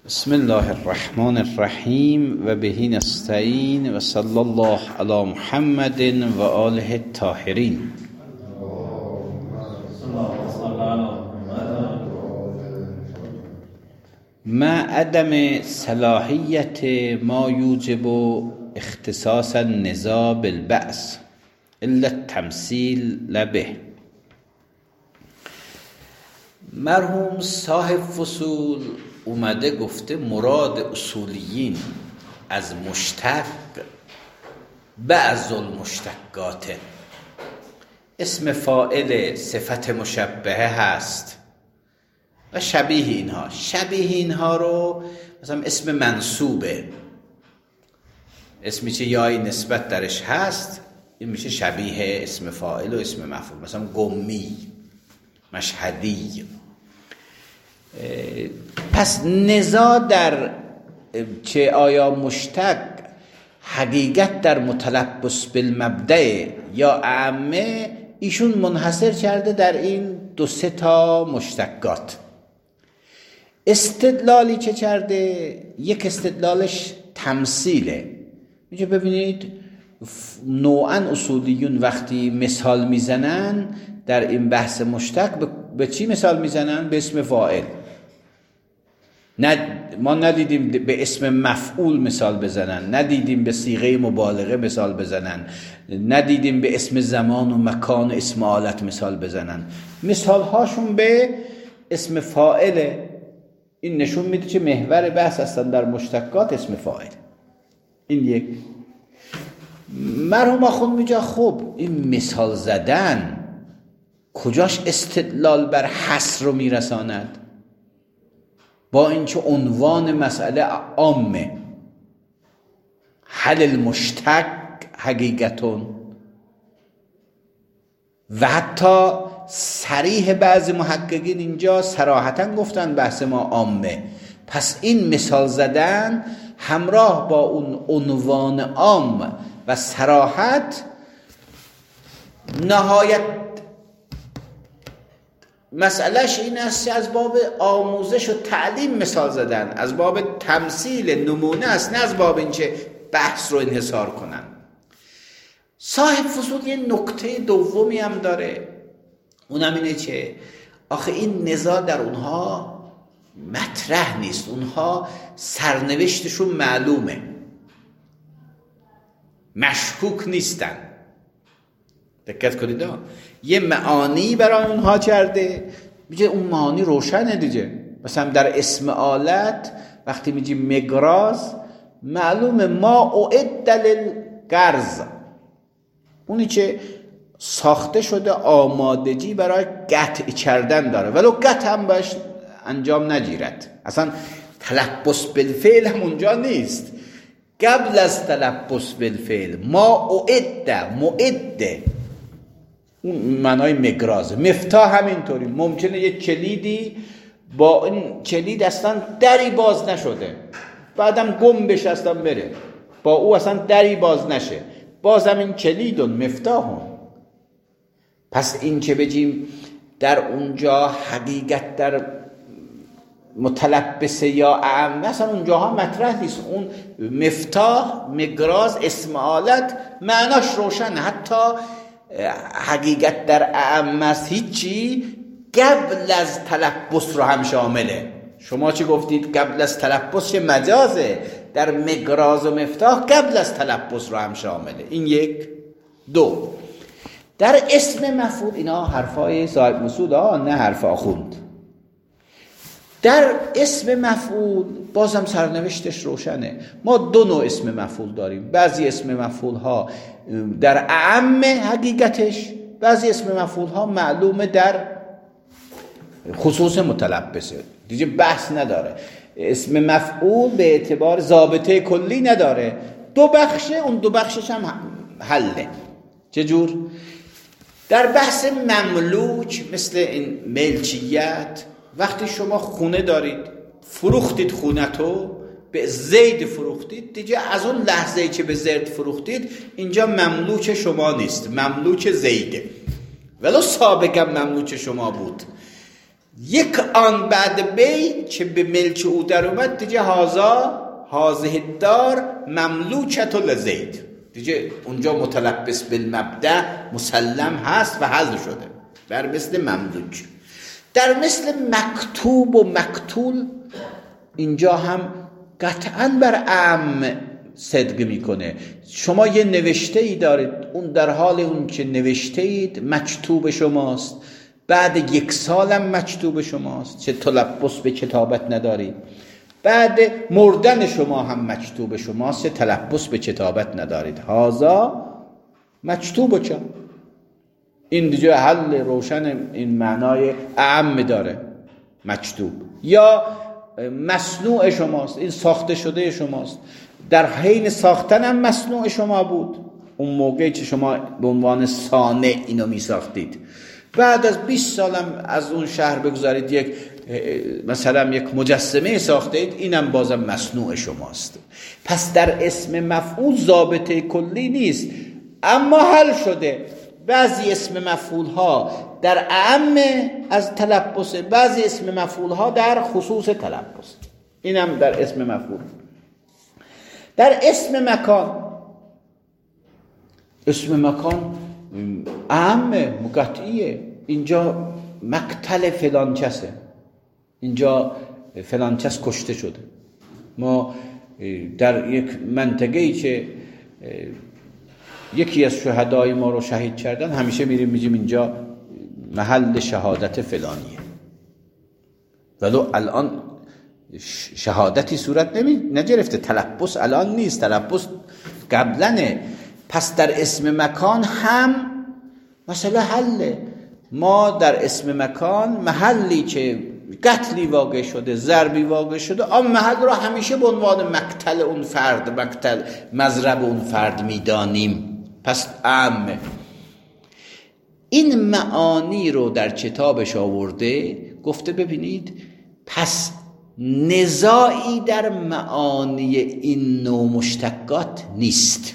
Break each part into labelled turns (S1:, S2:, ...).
S1: بسم الله الرحمن الرحیم و به نستعین و صلی الله علی محمد و آله الطاهرین. مع عدم صلاحیت ما یوجب اختصاص النزاع بالبأس الا التمثیل به. مرحوم صاحب فصول اومده گفته مراد اصولیین از مشتق بعض المشتقات اسم فاعل صفت مشبهه هست و شبیه اینها رو مثلا اسم منصوبه، اسمی که یای نسبت درش هست این میشه شبیه اسم فاعل و اسم مفعول، مثلا گمی، مشهدی. پس نزاع در چه آیا مشتق حقیقت در متلبس بالمبدأ یا اعمه، ایشون منحصر کرده در این دو سه تا مشتقات. استدلالی چه کرده؟ یک استدلالش تمثیله. اینجا ببینید نوعا اصولیون وقتی مثال میزنن در این بحث مشتق به چی مثال میزنن؟ به اسم فاعل. ما ندیدیم به اسم مفعول مثال بزنن، ندیدیم به صیغه مبالغه مثال بزنن، ندیدیم به اسم زمان و مکان و اسم آلت مثال بزنن. مثال هاشون به اسم فاعله. این نشون میده که محور بحث هستن در مشتقات اسم فاعل. این یک. مرحوم آخوند میگه خب این مثال زدن کجاش استدلال بر حصر رو میرساند؟ با اینکه عنوان مسئله عامه، هل المشتق حقیقتون، و حتی صریح بعضی محققین اینجا صراحتاً گفتن بحث ما عامه. پس این مثال زدن همراه با اون عنوان عام و صراحت نهایت مسئلهش این است از باب آموزش و تعلیم مثال زدن، از باب تمثیل نمونه است، نه از باب اینکه بحث رو انحصار کنن. صاحب فصول یه نکته دومی هم داره، اونم اینه که آخه این نزاع در اونها مطرح نیست، اونها سرنوشتشون معلومه، مشکوک نیستن. دقت کنید یه معانی برای اونها کرده، میگه اون معانی روشنه دیگه. مثلا در اسم آلت وقتی میگی مگراز معلومه ما اعد للغرض، اونی که ساخته شده آمادگی برای قطع کردن داره، ولو قطع هم باش انجام نگیرد. اصلا تلبس بالفعل هم اونجا نیست. قبل از تلبس بالفعل ما اعد معد، اون معنای مگراز. مفتاح همینطوری، ممکنه یه کلیدی با این کلید اصلا دری باز نشده، بعدم گم بشه اصلا بره، با او اصلا دری باز نشه، بازم این کلیدون مفتاحون. پس این که بگیم در اونجا حقیقت در متلبسه یا اعم، مثلا اونجاها مطرح نیست. اون مفتاح، مگراز، اسم آلت معناش روشنه، حتی حقیقت در اعم است هیچی قبل از تلبس رو هم شامله. شما چی گفتید؟ قبل از تلبس چه مجازه، در مگراز و مفتاح قبل از تلبس رو هم شامله. این یک. دو، در اسم مفعول، اینا حرفای صاحب مسعود نه حرف آخوند. در اسم مفعول بازم سرنوشتش روشنه. ما دو نوع اسم مفعول داریم. بعضی اسم مفعول ها در اعم حقیقتش، بعضی اسم مفعول ها معلومه در خصوص متلبسه، دیگه بحث نداره. اسم مفعول به اعتبار ضابطه کلی نداره، دو بخشه، اون دو بخشش هم حله. چجور؟ در بحث مملوک مثل این ملکیت، وقتی شما خونه دارید، فروختید خونتو، به زید فروختید، دیگه از اون لحظه‌ای که به زید فروختید اینجا مملوک شما نیست، مملوک زیده، ولو سابقا مملوک شما بود. یک آن بعد بی چه به ملک او در اومد دیگه هازه دار مملوکت لزید، دیگه اونجا متلبس بالمبدأ مسلم هست و حل شده. در مثل مملوک، در مثل مکتوب و مقتول اینجا هم قطعا بر اعم صدق میکنه. شما یه نوشته ای دارید، اون در حال اون که نوشته اید مکتوب شماست، بعد 1 سالم مکتوب شماست، چه تلبس به کتابت ندارید. بعد مردن شما هم مکتوب شماست، چه تلبس به کتابت ندارید. هازا مکتوب چه؟ این دیگه حل روشن این معنای اعم داره مکتوب. یا مصنوع شماست، این ساخته شده شماست، در حین ساختن هم مصنوع شما بود اون موقعی که شما به عنوان صانع اینو می ساختید. بعد از 20 سالم از اون شهر بگذارید مثلا یک مجسمه ساخته اید، اینم بازم مصنوع شماست. پس در اسم مفعول ضابطه کلی نیست، اما حل شده. بعضی اسم مفعول ها در اعم از تلبس، بعضی اسم مفعول ها در خصوص تلبس. اینم در اسم مفعول. در اسم مکان، اسم مکان اعم مقطعیه. اینجا مقتل فلان کسه، اینجا فلان کس کشته شده. ما در یک منطقه‌ای که یکی از شهدای ما رو شهید کردن، همیشه میگیم اینجا محل شهادت فلانیه، ولو الان شهادتی صورت نگرفته، تلبس الان نیست، تلبس قبلنه. پس در اسم مکان هم مسئله حله. ما در اسم مکان محلی که قتلی واقع شده، ضربی واقع شده، آن محل رو همیشه به عنوان مقتل اون فرد، مقتل مضرب اون فرد میدانیم. پس عامه. این معانی رو در کتابش آورده، گفته ببینید پس نزاعی در معانی این نوع مشتقات نیست.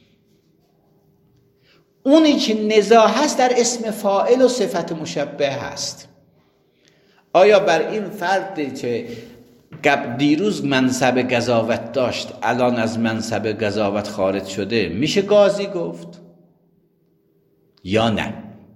S1: اونی که نزاع هست در اسم فاعل و صفت مشبه هست. آیا بر این فرد که دیروز منصب قضاوت داشت الان از منصب قضاوت خارج شده میشه قاضی گفت یا نه؟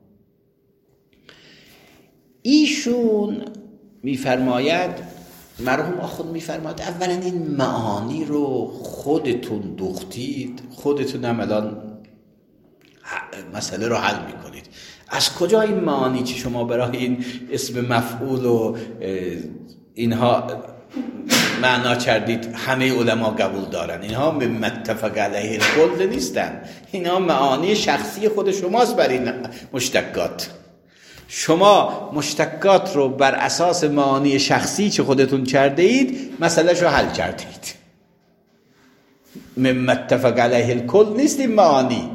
S1: ایشون میفرماید، مرحوم آخوند میفرماید، اولا این معانی رو خودتون دوختید، خودتون هم الان مسئله رو حل میکنید. از کجا این معانی که شما برای این اسم مفعول و اینها معنا کردید همه علما قبول دارن؟ اینها متفق علیه الکل نیستن، اینها معانی شخصی خود شماست برای این مشتقات. شما مشتقات رو بر اساس معانی شخصی که خودتون کرده اید مسئله رو حل کردید. متفق علیه الکل نیست این معانی.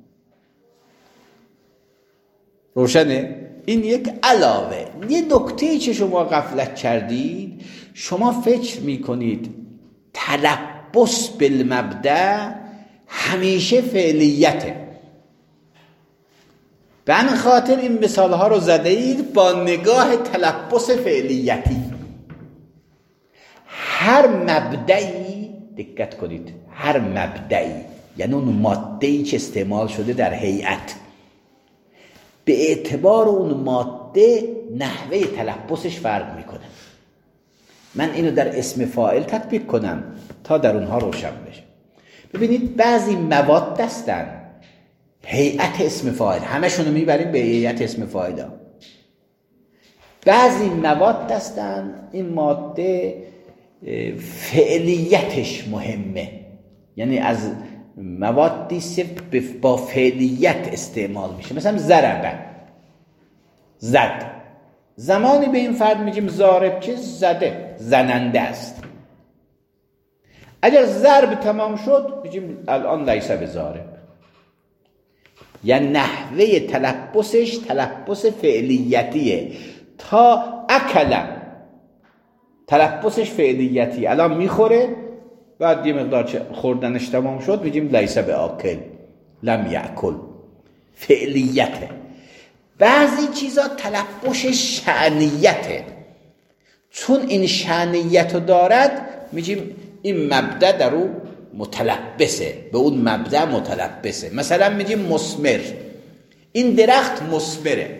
S1: روشنه؟ این یک علاوه. یه نکته که شما غفلت کردید، شما فکر میکنید تلبس بالمبدأ همیشه فعلیته. به همین خاطر این مثال ها رو زده اید با نگاه تلبس فعلیتی. هر مبدئی، دقت کنید، هر مبدئی یعنی اون ماده‌ای که استعمال شده در هیئت، به اعتبار اون ماده نحوه تلبسش فرق میکنه. من اینو در اسم فاعل تطبیق کنم تا در اونها روشن بشه. ببینید بعضی مواد هستن هیئت اسم فاعل، همشونو میبریم به هیئت اسم فاعل ها. بعضی مواد هستن این ماده فعلیتش مهمه، یعنی از موادی با فعلیت استعمال میشه. مثلا ضربه، زد، زمانی به این فرد میگیم ضارب که زده، زننده است. اگر ضرب تمام شد میگیم الان لیس بضارب. یعنی نحوه تلبسش تلبس فعلیتیه. تا اکل تلبسش فعلیتی، الان میخوره، بعد یه مقدار خوردنش تمام شد میگیم لیس بآکل، لم یأکل، فعلیته. بعضی چیزا تلبس شأنیته، چون این شأنیت رو دارد میگیم این مبدأ در او متلبسه، به اون مبدأ متلبسه. مثلا میگیم مثمر، این درخت مثمره،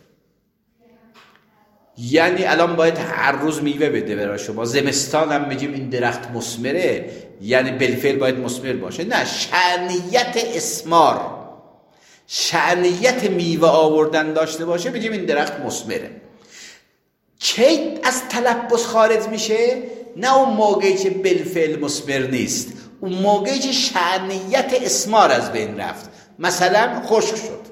S1: یعنی الان باید هر روز میوه بده برای شما. زمستان هم میگیم این درخت مثمره، یعنی بالفعل باید مثمر باشه. نه، شأنیت اسمار، شأنیت میوه آوردن داشته باشه، میگیم این درخت مثمره. چه از تلبس خارج میشه؟ نه اون موقعی که بالفعل مثمر نیست، اون موقعی که شأنیت اسمار از بین رفت، مثلا خشک شد،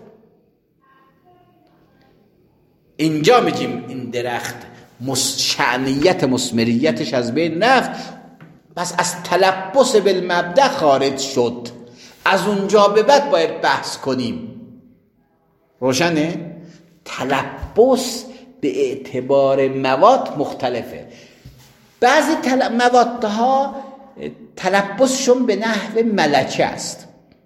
S1: اینجا میگیم این درخت شأنیت مثمریتش از بین رفت، پس از تلبس بالمبدأ خارج شد. از اونجا به بعد باید بحث کنیم. روشنه؟ تلبس به اعتبار مواد مختلفه. بعضی موادها تلبسشون به نحو ملکه است،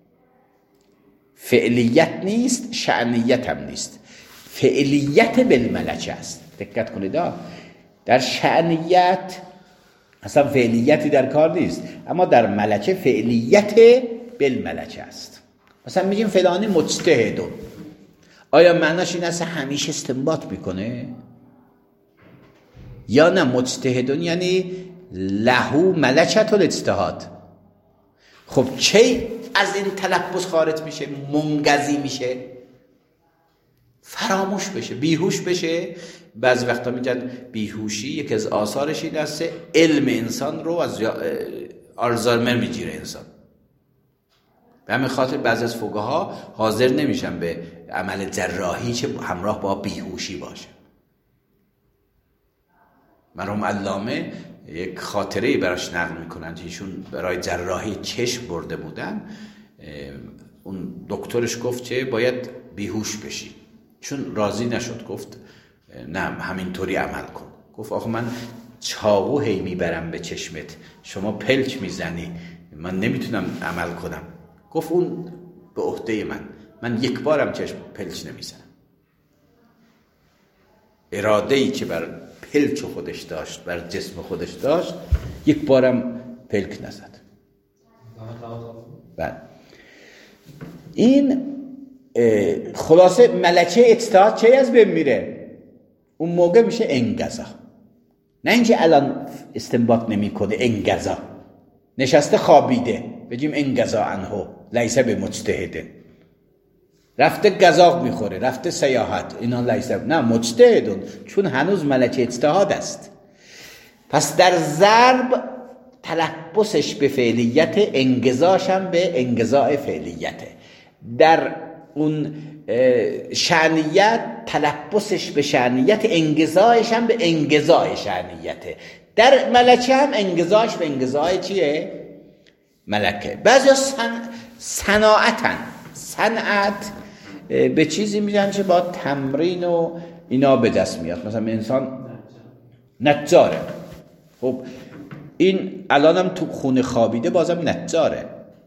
S1: فعلیت نیست، شأنیت هم نیست، فعلیت بالملکه است. دقت کنید، در شأنیت اصلا فعلیتی در کار نیست، اما در ملکه فعلیت بالملکه است. مثلا میگیم فلانی مجتهدون، آیا معناش این است همیشه استنباط میکنه؟ یا نه، مجتهدون یعنی لهو ملکت الاجتهاد. خب چه از این تلبس خارج میشه؟ منقضی میشه، فراموش بشه، بیهوش بشه. بعضی وقتا میگن بیهوشی یکی از آثارش این است علم انسان رو از آلزایمر میگیره انسان. به همین خاطر بعضی از فقها حاضر نمیشن به عمل جراحی که همراه با بیهوشی باشه. مرحوم علامه یک خاطره براش نقل میکنن که ایشون برای جراحی چشم برده بودن، اون دکترش گفت که باید بیهوش بشی، چون راضی نشد، گفت نه همینطوری عمل کن. گفت آخه من چاقو هی میبرم به چشمت، شما پلک میزنی، من نمیتونم عمل کنم. گفت اون به عهده من یک بارم چشم پلک نمیزنم. اراده‌ای که بر پلک خودش داشت، بر جسم خودش داشت، یک بارم پلک نزد. بعد این خلاصه ملکه اجتهاد چه از بین میره؟ اون موقع میشه انقضا. نه اینکه الان استنباط نمیکنه، انقضا نشسته خوابیده بگیم انقضا عنه لیس بمجتهد، رفته قزاق میخوره، رفته سیاحت، اینا لیس، نه مجتهدون، چون هنوز ملکه اجتهاد است. پس در ضرب تلبسش به فعلیت، انقضاش هم به انقضاء فعلیته. در اون شأنیت تلبسش به شأنیت، انقضاعش هم به انقضاء شأنیته. در ملکه هم انقضاعش به انقضاء چیه؟ ملکه. بعضی صناعتن، صنعت به چیزی میگن که با تمرین و اینا به دست میاد. مثلا انسان نجاره، خب این الانم تو خونه خوابیده بازم نجاره.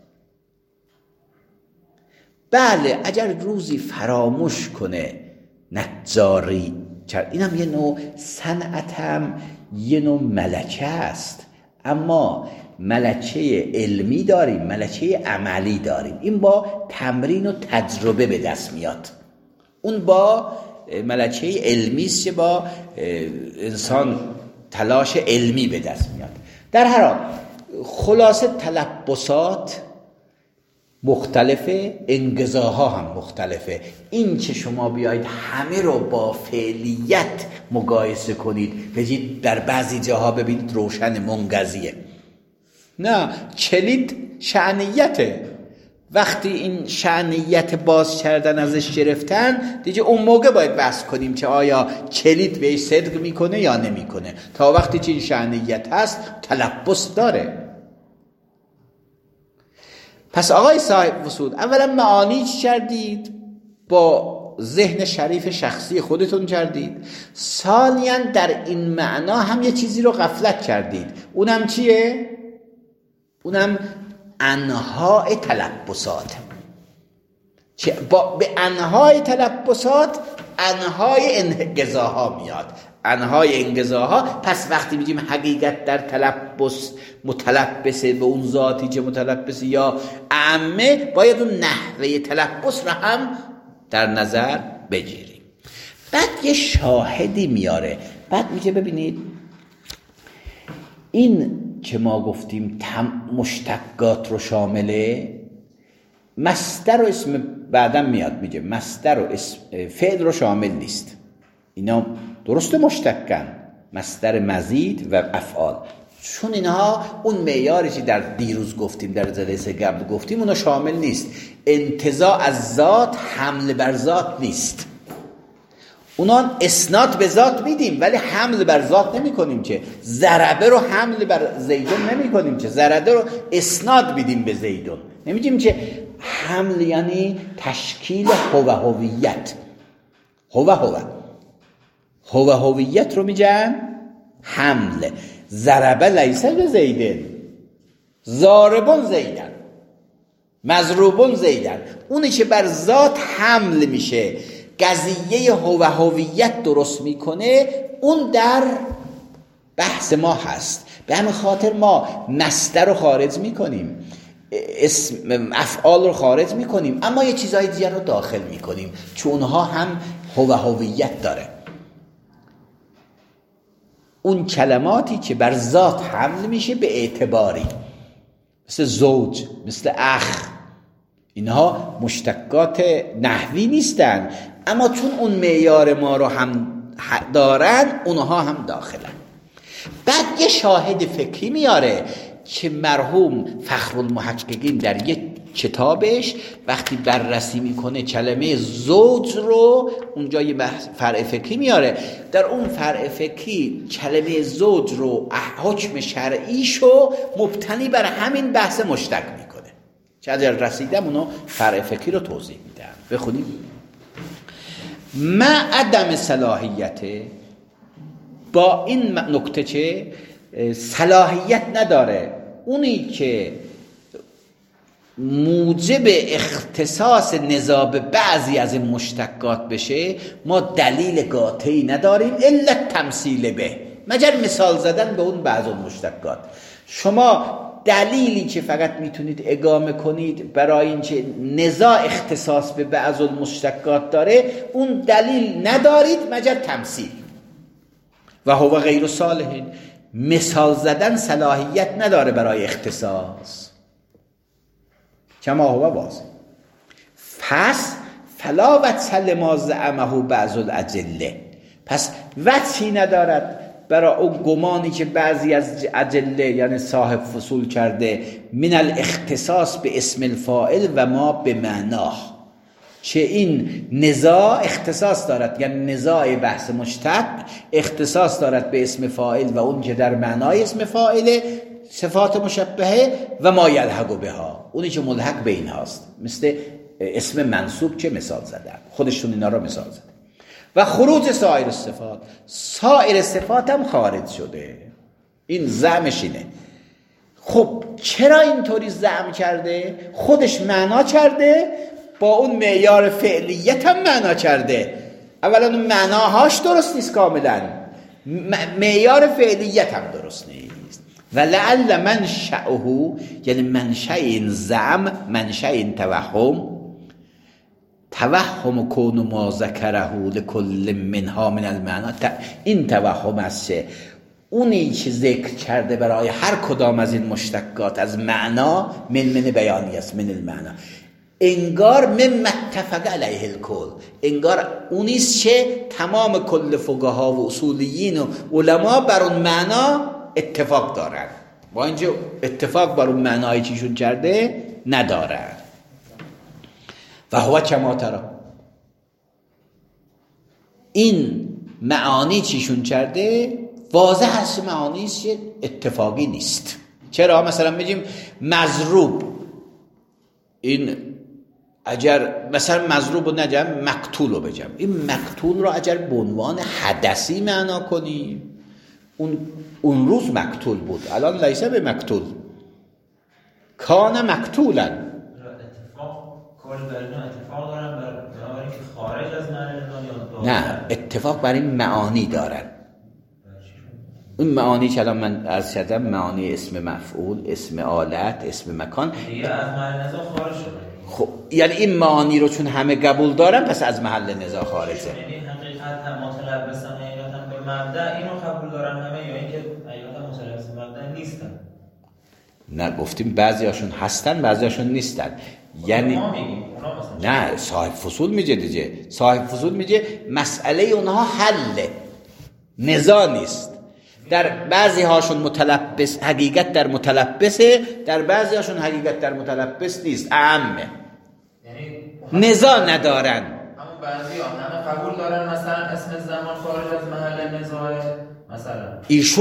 S1: بله اگر روزی فراموش کنه نجاری کرد، اینم یه نوع صنعتم، یه نوع ملکه است. اما ملکه علمی داریم، ملکه عملی داریم، این با تمرین و تجربه به دست میاد. اون با ملکه علمی است که با انسان تلاش علمی به دست میاد. در هر حال خلاصه تلبسات مختلفه، انقضاها هم مختلفه. این که شما بیایید همه رو با فعلیت مقایسه کنید، بگید در بعضی جاها ببینید روشن منقضیه، نه، کلید شأنیته. وقتی این شأنیت باز کردن ازش گرفتن دیگه اون موقع باید بحث کنیم که آیا کلید بهش صدق میکنه یا نمیکنه. تا وقتی که این شأنیت هست تلبس داره. پس آقای صاحب وصول، اولا معانی چی کردید؟ با ذهن شریف شخصی خودتون کردید. ثانیاً در این معنا هم یه چیزی رو غفلت کردید. اونم چیه؟ اونم انواع تلبسات. به انواع تلبسات انهای انقضاها میاد، انهای انقضاها. پس وقتی میگیم حقیقت در تلبس متلبسه به اون ذاتی که متلبسه یا اعمه، باید اون نحوه تلبس را هم در نظر بگیریم. بعد یه شاهدی میاره، بعد میگه ببینید این که ما گفتیم مشتقات رو شامله، مصدر و اسم بعدا میاد میگه مصدر و اسم فعل رو شامل نیست. اینا درسته مشتقن، مصدر مزید و افعال، چون اینها اون معیاری که در دیروز گفتیم، در جلسه قبل گفتیم، اونا شامل نیست. انتزاع از ذات حمل بر ذات نیست. اونا اسناد به ذات میدیم ولی حمل بر ذات نمی کنیم. که ضربه رو حمل بر زیدون نمی کنیم، که ضربه رو اسناد میدیم به زیدون. نمیگیم که حمل یعنی تشکیل هویت. هویت رو میگن حمل. ضربه لیس به زیدن، ضاربون زیدن، مضروبون زیدن. اونی که بر ذات حمل میشه، قضیه هویت درست میکنه، اون در بحث ما هست. به همین خاطر ما مصدر رو خارج میکنیم، اسم افعال رو خارج میکنیم، اما یه چیزای دیگر رو داخل میکنیم، چون اونها هم هویت داره. اون کلماتی که بر ذات حمل میشه به اعتباری، مثل زوج، مثل اخ، اینها مشتقات نحوی نیستن، اما چون اون معیار ما رو هم دارن، اونها هم داخلن. بعد یه شاهد فکری میاره که مرحوم فخرالمحققین در یک کتابش وقتی بررسی میکنه کلمه زوج رو، اونجا یه فرع فکری میاره. در اون فرع فکری کلمه زوج رو حکم شرعیشو مبتنی بر همین بحث مشتق میکنه. چه اگر رسیدم اونو فرع فکری رو توضیح میدم. بخونیم. ما عدم صلاحیت، با این نکته چه صلاحیت نداره اونی که موجب اختصاص نزاع به بعضی از این مشتقات بشه، ما دلیل قاطعی نداریم الا تمثیل به، مگر مثال زدن به اون بعض مشتقات. شما دلیلی که فقط میتونید اقامه کنید برای اینکه نزاع اختصاص به بعض المشتقات داره، اون دلیل ندارید مگر تمثیل. و هو غیر صالح، مثال زدن صلاحیت نداره برای اختصاص، کما هو واضح. پس فلا وجه لما زعمه بعض الادله، پس وجهی ندارد برای اون گمانی که بعضی از ادله یعنی صاحب فصول کرده من الاختصاص به اسم الفاعل و ما به معناه، چه این نزاع اختصاص دارد، یعنی نزاع بحث مشتق اختصاص دارد به اسم فاعل و اون که در معنای اسم فاعل، صفات مشبهه و ما یلحق بها، اونی که ملحق به این هاست، مثل اسم منصوب که مثال زدم، خودشون اینا را مثال زدم. و خروج سایر الصفات، سایر صفات هم خارج شده. این زعمش اینه. خب چرا اینطوری زعم کرده؟ خودش معنا کرده، با اون معیار فعلیت هم معنا کرده. اولا اون معناهاش درست نیست کاملا، معیار فعلیت هم درست نیست. و لعل منشأه، یعنی منشأ این زعم، منشأ این توهم کون ما ذکره لکل منها من المعنی، این توهم است که اونی که ذکر کرده برای هر کدام از این مشتقات از معنا، من بیانی است، من المعنی، انگار من اتفق علیه الکل، انگار اونیست که تمام کل فقها و اصولیین و علما بر اون معنا اتفاق دارن، با اینجا اتفاق بر اون معنایی چیشون کرده ندارن. و هو کما ترى، این معانی چیشون کرده واضح هست، معانیست که اتفاقی نیست. چرا؟ مثلا میگیم مضروب، این اگر مثلا مضروب رو نگم مقتول رو بگم، این مقتول رو اگر به عنوان حدثی معنا کنیم، اون روز مقتول بود، الان لیسه به مقتول، کان مقتولا. نه، اتفاق بر این معانی دارن. این معانی که الان من عرض کردم، معانی اسم مفعول، اسم آلت، اسم مکان
S2: دیگه از محل نزاع خارج شده.
S1: خب یعنی این معانی رو چون همه قبول دارن پس از محل نزاع خارجه.
S2: یعنی حقیقتا متلبسن حقیقتا به مبدأ اینو قبول دارن همه، یا اینکه حقیقتا متلبس به مبدأ نیستن؟
S1: نه، گفتیم بعضی هاشون هستن بعضی هاشون نیستن. یعنی نه، صاحب فصول میگه دیگه، صاحب فصول میگه مسئله اونها حله، نزاع نیست. در بعضی هاشون متلبس، حقیقت در متلبسه، در بعضی هاشون حقیقت در متلبس نیست، عامه، یعنی نزاع ندارن.
S2: اما بعضی ها همه قبول دارن مثلا اسم زمان خارج از محل نزاع. مثلا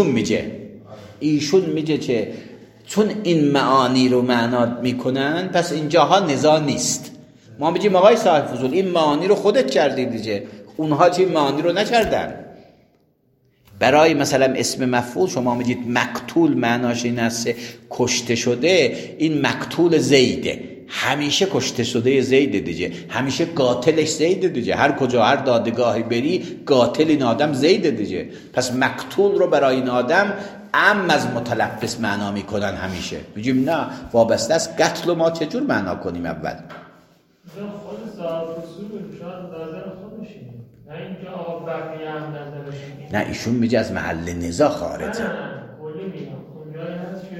S2: ایشون میگه که چون این معانی رو معنا میکنن پس اینجاها نزاع نیست. ما میگیم آقای صاحب فضول این معانی رو خودت کردی دیگه، اونها چه معانی رو نکردن. برای مثلا اسم مفعول شما میگید مقتول معناش این است کشته شده، این مقتول زیده، همیشه کشته شده زیده دیگه، همیشه قاتلش زیده دیگه، هر کجا هر دادگاهی بری قاتل این آدم زیده دیگه. پس مقتول رو برای این آدم عام از متلبس معنا میکنن همیشه. میگیم نه، وابسته است قتل ما چجور معنا کنیم. اول
S3: خود صاحب اصول شاید نظر خودشه، نه اینکه آقا بقیه هم نظرشون.
S1: نه، ایشون میگه از محل نزاع خارجه.
S3: نه کلی میگم اونجایی هست که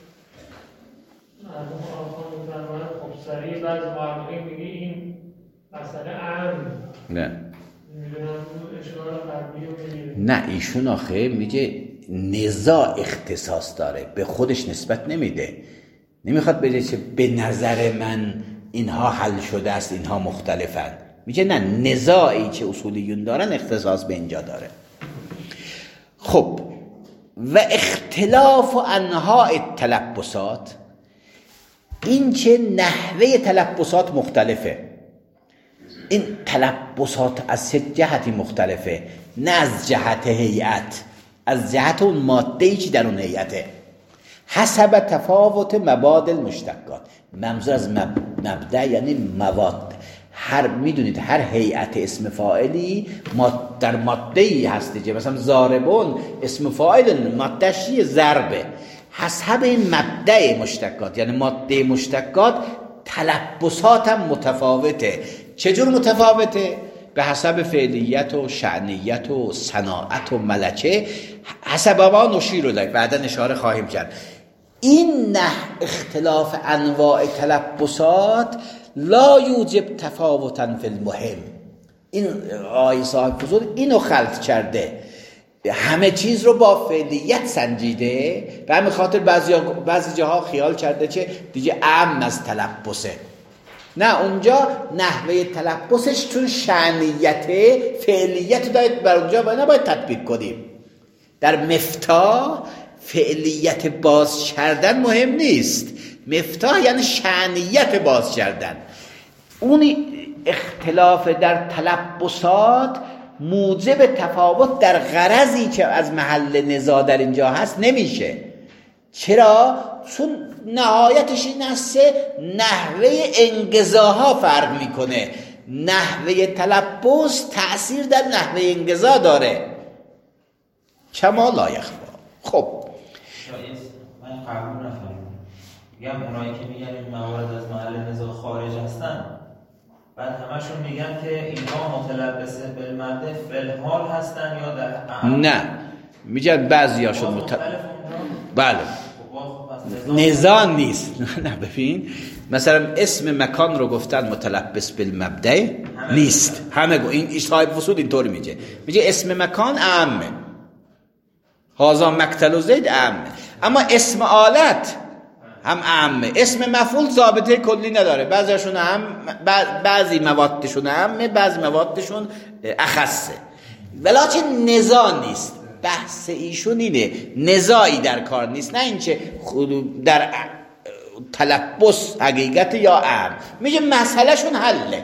S3: مردم آخوان مزرمانه خب سریع بعض معلقه میگه این مسئله عام.
S1: نه
S3: میدونم اشغال غربی رو میگیره.
S1: نه، ایشون آخه میگه نزاع اختصاص داره، به خودش نسبت نمیده. نمیخواد بگه که به نظر من اینها حل شده است، اینها مختلفن. میگه نه، نزاعی که اصولیون دارن اختصاص به اینجا داره. خب و اختلاف انواع تلبسات، این که نحوه تلبسات مختلفه. این تلبسات از چه جهتی مختلفه؟ نه از جهت هیئت، از جهت اون ماده‌ای که در اون هیئته. حسب تفاوت مبادل مشتقات، منظور از مبدأ یعنی مواد. میدونید هر هیئت اسم فاعلی در ماده‌ای هست دیگه. مثلا ضاربون اسم فاعل ماده‌شی ضربه. حسب این مبدأ مشتقات یعنی ماده مشتقات تلبسات هم متفاوته. چجور متفاوته؟ به حسب فعلیت و شأنیت و صناعت و ملکه. حسب ما نشیر رو بعدا اشاره خواهیم کرد. این اختلاف انواع تلبسات لا یوجب تفاوتا فی المهم. این آقای صاحب فضول اینو خلط کرده، همه چیز رو با فعلیت سنجیده. به همین خاطر بعضی جاها خیال کرده که دیگه عام از تلبسه. نه، اونجا نحوه تلبسش چون شأنیت فعلیت دارید بر اونجا و نباید تطبیق کنیم. در مفتاح فعلیت باز کردن مهم نیست، مفتاح یعنی شأنیت باز کردن. اون اختلاف در تلبسات موجب تفاوت در غرضی که از محل نزاع در اینجا هست نمیشه. چرا؟ چون نهایتش این است نحوه انقضاها فرق میکنه. نحوه تلبس تأثیر در نحوه انقضا داره. کما لا یخفی. خب
S2: من قبول نفهمیدم. میگم اونایی که میگن این موارد از محل نزاع خارج هستن، بعد همشون میگن که اینها متلبسه بالمبدأ فالحال هستن یا در
S1: نه، میگن بعضیاشون بله نزاع نیست. نه ببین مثلا اسم مکان رو گفتن متلبس بالمبدأ نیست. همه این صاحب فصول اینطوری میگه اسم مکان عامه، هازا مقتل و زید عامه، اما اسم آلت هم عامه. اسم مفعول ضابطه کلی نداره، بعضیشون هم بعضی موادشون عامه، بعضی موادشون اخصه. ولکن نزاع نیست. بحث ایشون اینه نزاعی در کار نیست، نه اینکه در تلبس حقیقت یا عام. میگه مسئله شون حله.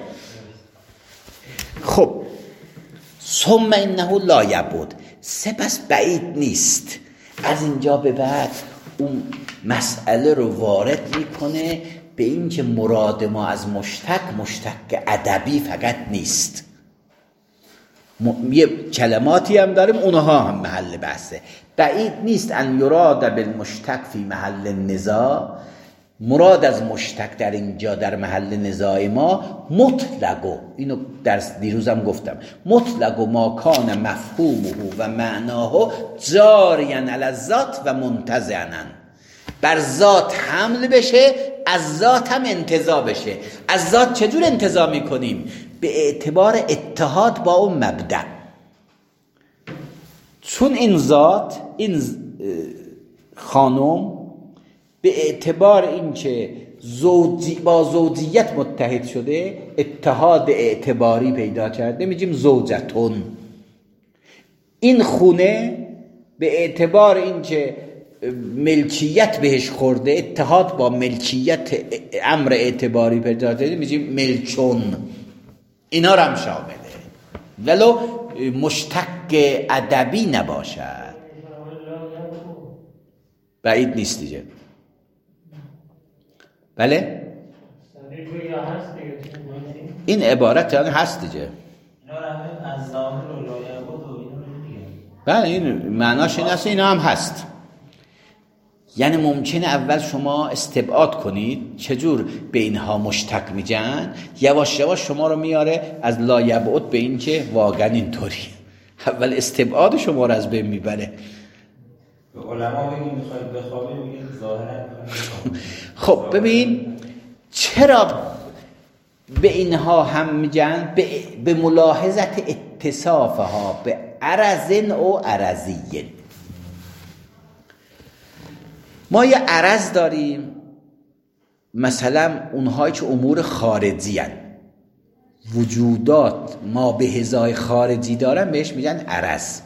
S1: خب ثم انه لا یبعد، سپس بعید نیست. از اینجا به بعد اون مسئله رو وارد میکنه به این که مراد ما از مشتق ادبی فقط نیست. یه کلماتی هم داریم اونها هم محل بحثه. بعید نیست ان یراد بالمشتق فی محل النزاع، مراد از مشتق در اینجا در محل نزاع ما مطلقو، اینو درس دیروزم گفتم، مطلقو ما کان مفهومه و معناه جاریا علی الذات و منتزعا، بر ذات حمل بشه از ذات هم انتزاع بشه. از ذات چجور انتزاع میکنیم؟ به اعتبار اتحاد با اون مبدأ. چون این ذات، این خانم به اعتبار اینکه با زوجیت متحد شده، اتحاد اعتباری پیدا کرده، میگیم زوجتون. این خونه به اعتبار اینکه ملکیت بهش خورده، اتحاد با ملکیت امر اعتباری پیدا کرده، میگیم ملچون. اینا رو هم شامله، ولو مشتق ادبی نباشد. بعید نیست دیگه. بله این عبارت هست دیگه. بله این معناش این است، اینا هم هست. یعنی ممکنه اول شما استبعاد کنید چجور به اینها مشتق میجن، یواش یواش شما رو میاره از لا یبعد به این که واقعا اینطوری. اول استبعاد شما رو از بین میبره.
S4: به علما بگیم میخواید بخوابیم، میگن ظاهرا.
S1: خب ببین چرا به اینها هم میگن؟ به ملاحظت اتصافها به عرض او عرضی. ما یه عرض داریم، مثلا اونهایی که امور خارجی هن، وجودات ما به هزای خارجی دارن، بهش میگن عرض.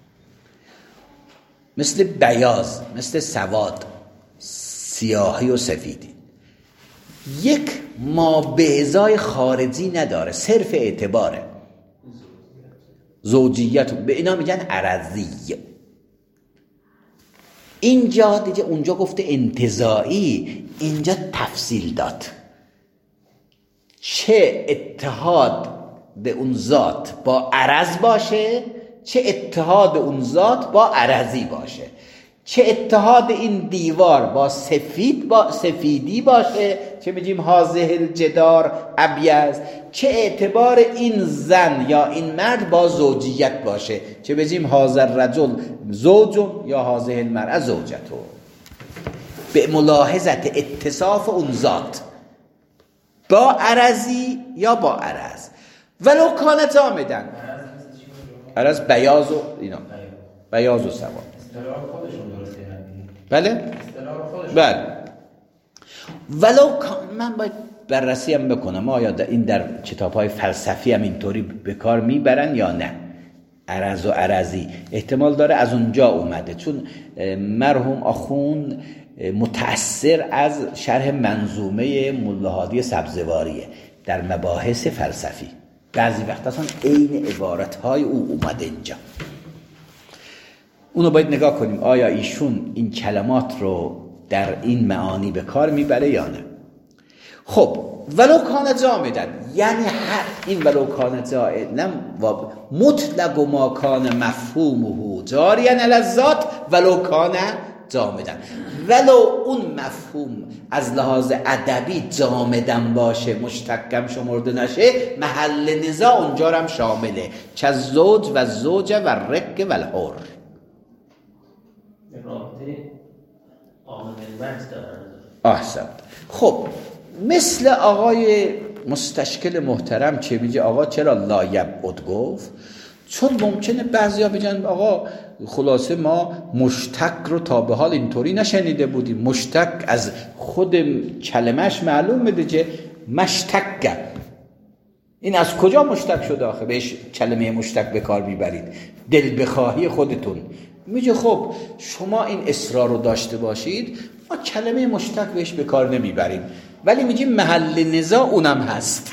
S1: مثل بیاض، مثل سواد، سیاهی و سفیدی. یک ما به هزای خارجی نداره، صرف اعتباره، زوجیت، به اینا میگن عرضی. اینجا دیگه اونجا گفته انتزاعی، اینجا تفصیل داد. چه اتحاد به اون ذات با عرض باشه، چه اتحاد اون ذات با عرضی باشه، چه اتحاد این دیوار با سفیدی باشه، چه میگیم هازه الجدار ابیض، چه اعتبار این زن یا این مرد با زوجیت باشه، چه بگیم هازه الرجل زوج یا هازه المرأة زوجته. به ملاحظت اتصاف اون ذات با عرضی یا با عرض. ولو کانت جامدن، عرض بیاض و اینا، بیاض و سواد. بله؟ بله. ولو من باید بررسی هم بکنم آیا این در کتاب‌های فلسفی هم اینطوری به کار میبرن یا نه. عرض و عرضی احتمال داره از اونجا اومده، چون مرحوم آخوند متأثر از شرح منظومه ملا هادی سبزواریه در مباحث فلسفی. بعضی وقت اصلا عین عبارت‌های او اومده اینجا. اونو باید نگاه کنیم آیا ایشون این کلمات رو در این معانی به کار میبره یا نه. خب ولو کان جامدن، یعنی این ولو کان جامدن مطلق ما کان مفهومه جاریا علی الذات ولو کان جامدن، ولو اون مفهوم از لحاظ ادبی جامدن باشه، مشتقم شمرده نشه، محل نزاع اونجا هم شامله، چه زوج و زوجه و رق و الحر. احسن. خب مثل آقای مستشکل محترم چه میگه؟ آقا چرا لا یبعد گفت؟ چون ممکنه بعضیا بگن آقا خلاصه ما مشتق رو تا به حال اینطوری نشنیده بودیم. مشتق از خود کلمش معلوم میده که مشتق، این از کجا مشتق شده آخه بهش کلمه مشتق به کار میبرید؟ دل بخواهی خودتون. میگه خب شما این اصرار رو داشته باشید، ما کلمه مشتق بهش به کار نمیبریم، ولی میگیم محل نزاع اونم هست.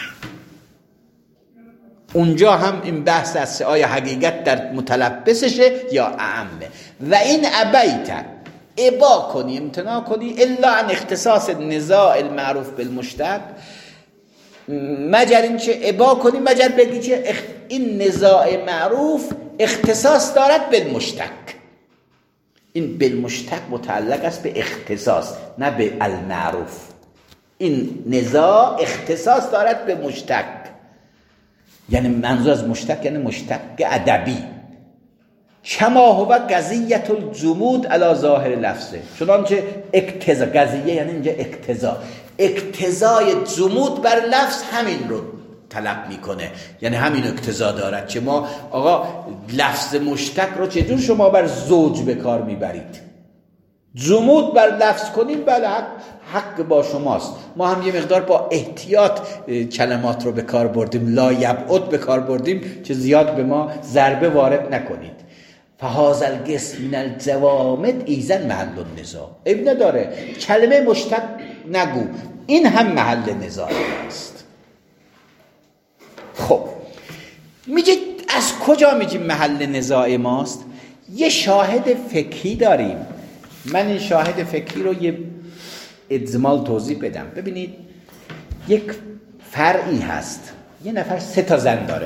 S1: اونجا هم این بحث است آیا حقیقت در متلبسشه یا اعمه. و این ابیت، ابا کنی، امتناع کنی، الا عن اختصاص نزاع المعروف بالمشتق، مگر این که ابا کنی، مگر بگی که
S2: این نزاع معروف اختصاص دارد بالمشتق. این بالمشتق متعلق است به اختصاص نه به المعروف. این نزاع اختصاص دارد به مشتق، یعنی منظور از مشتق یعنی مشتق ادبی. کما هو قضیه الجمود علی ظاهر لفظه، چنانچه اقتضا، قضیه یعنی اینجا اقتضای جمود بر لفظ همین رو طلب میکنه، یعنی همین اقتضا دارد که ما آقا لفظ مشتق رو چجور شما بر زوج به کار میبرید؟ جمود بر لفظ کنیم، بله حق با شماست. ما هم یه مقدار با احتیاط کلمات رو به کار بردیم، لا یبعد به کار بردیم که زیاد به ما ضربه وارد نکنید. فهذا القسم من الجوامد ایزن محل النزاع. عیب نداره کلمه مشتق نگو، این هم محل نزاع است. خب میگه از کجا میگیم محل نزاع ماست؟ یه شاهد فقهی داریم. من این شاهد فقهی رو یه اجمال توضیح بدم. ببینید یک فرعی هست، یه نفر 3 تا زن داره،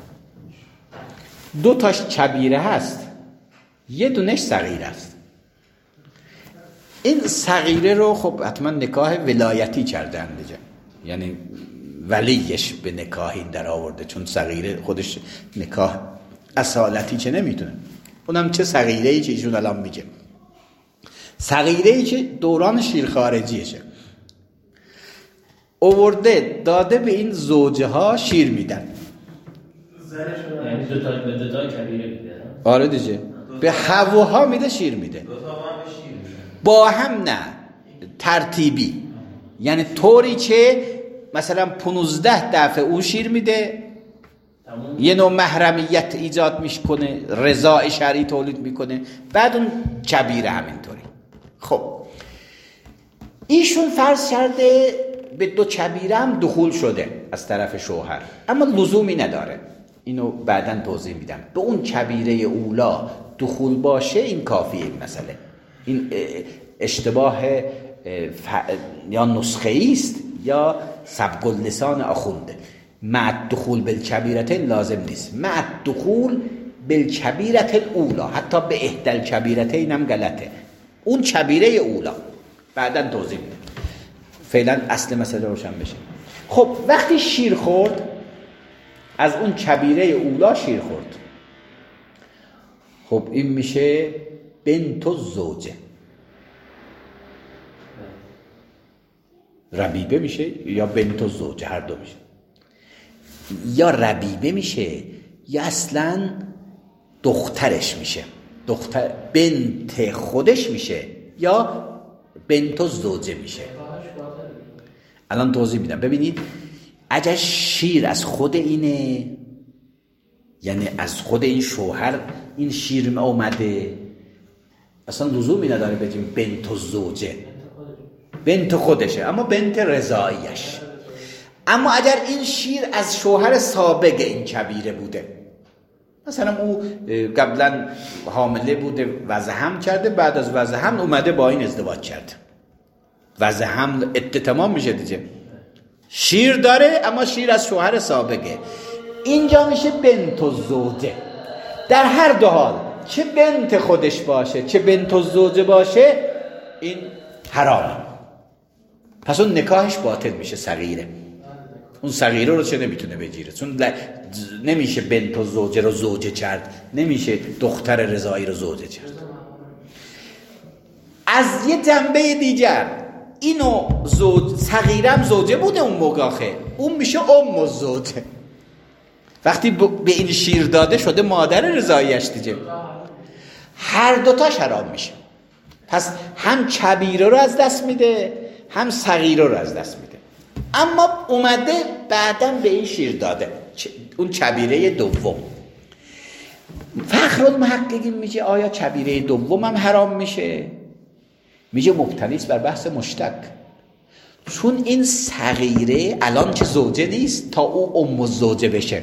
S2: 2 تاش کبیره هست، یه دونش صغیره است. این صغیره رو خب حتما نکاح ولایتی کردن دیگه، یعنی ولیش به نکاح این در آورده، چون صغیره خودش نکاح اصالتی چه نمیتونه. اونم چه صغیره‌ای که ایشون الان میگه، صغیره‌ای که دوران شیر خارجیشه، آورده داده به این زوجه ها شیر میدن.
S5: یعنی دو تا کبیره میده.
S2: آره دیگه، به هواها میده شیر میده، با هم نه، ترتیبی، یعنی طوری که مثلا 15 دفعه اون شیر میده، یه نوع محرمیت ایجاد میکنه، رضا شرعی تولید میکنه، بعد اون کبیره همینطوری. خب ایشون فرض کرده به 2 کبیره هم دخول شده از طرف شوهر، اما لزومی نداره، اینو بعداً توضیح میدم. به اون کبیره اولا دخول باشه این کافیه. این مسئله این اشتباه یا نسخه‌ای است یا سبق اللسان آخونده. مع الدخول بالکبیرتین لازم نیست، مع الدخول بالکبیرت الاولا، حتی به احدى الکبیرتین هم غلطه، اون کبیره اولا بعداً توضیح میدم، فعلا اصل مسئله روشن بشه. خب وقتی شیر خورد، از اون کبیره اولا شیر خورد، خب این میشه بنت الزوجه، ربیبه میشه یا بنت الزوجه، هر دو میشه. یا ربیبه میشه یا اصلا دخترش میشه، دختر بنت خودش میشه یا بنت الزوجه میشه. الان توضیح میدم. ببینید اگر شیر از خود اینه، یعنی از خود این شوهر این شیر اومده، اصلا لزومی نداره بگیم بنت الزوجه، بنت خودشه، اما بنت رضاییش. اما اگر این شیر از شوهر سابق این کبیره بوده، مثلا او قبلا حامله بوده، وضع حمل کرده، بعد از وضع حمل اومده با این ازدواج کرده، وضع حمل تمام میشه دیگه، شیر داره اما شیر از شوهر سابقه، اینجا میشه بنت الزوجه. در هر دو حال چه بنت خودش باشه چه بنت الزوجه باشه این حرامه، پس اون نکاحش باطل میشه. صغیره، اون صغیره رو چه نمیتونه بگیره، چون نمیشه بنت الزوجه رو زوجه کرد، نمیشه دختر رضایی رو زوجه کرد. از یه جنبه دیگر اینو صغیرم زوجه بوده اون موقعه، اون میشه ام الزوجه، وقتی به این شیر داده شده مادر رضاییش دیگه، هر دوتاش حرام میشه. پس هم کبیره رو از دست میده هم صغیره رو از دست میده، اما اومده بعداً به این شیر داده، اون کبیره دوم. فخرالمحققین میگه آیا کبیره دوم هم حرام میشه؟ میگه مبتنی است بر بحث مشتق، چون این صغیره الان که زوجه نیست تا او ام الزوجه بشه.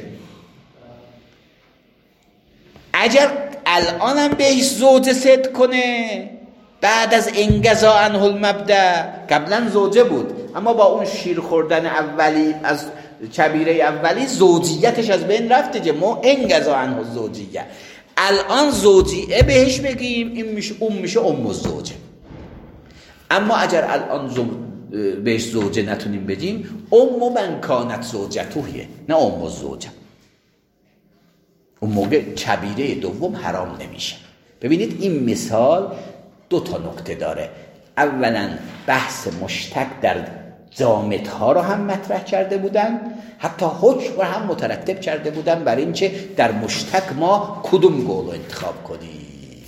S2: اگر الان هم بهش زوجه صدق کنه بعد از انقضاء عنه المبدأ، قبلا زوجه بود اما با اون شیر خوردن اولی از کبیره اولی زوجیتش از بین رفته که ما انقضا عنه زوجیه. الان زوجیه بهش بگیم این میشه ام الزوجه. اما اگر الان بهش زوجه نتونیم بگیم ام من کانت زوجتوهیه، نه ام الزوجه. اون موقع کبیره دوم حرام نمیشه. ببینید این مثال 2 تا نکته داره. اولا بحث مشتق در جامدها رو هم مطرح کرده بودن، حتی حکم رو هم مترتب کرده بودن بر این که در مشتق ما کدوم قول رو انتخاب کنیم.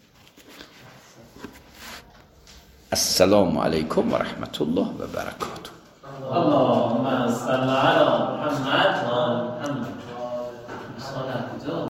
S2: السلام علیکم و رحمت الله و برکاته.
S5: اللهم صل علی محمد و محمد.